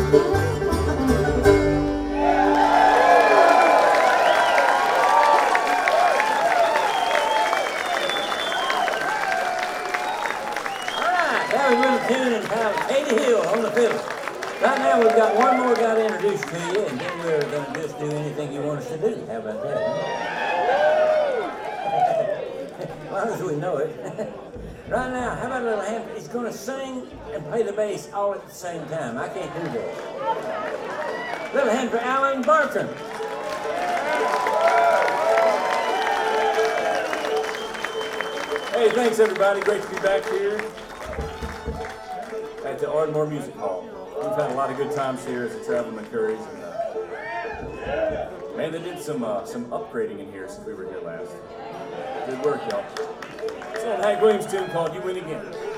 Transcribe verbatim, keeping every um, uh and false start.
That was Little Tune and how Katie Hill on the fiddle. Right now we've got one more guy to introduce to you, and then we're going to just do anything you want us to do. How about that? As long as we know it. Right now, how about a little hand? He's going to sing and play the bass all at the same time. I can't do that. Little hand for Alan Bartram. Hey, thanks everybody. Great to be back here at the Ardmore Music Hall. We've had a lot of good times here as the Traveling McCurries, and uh, man, they did some uh, some upgrading in here since we were here last. Good work, y'all. It's an old Hank Williams tune called "You Win Again."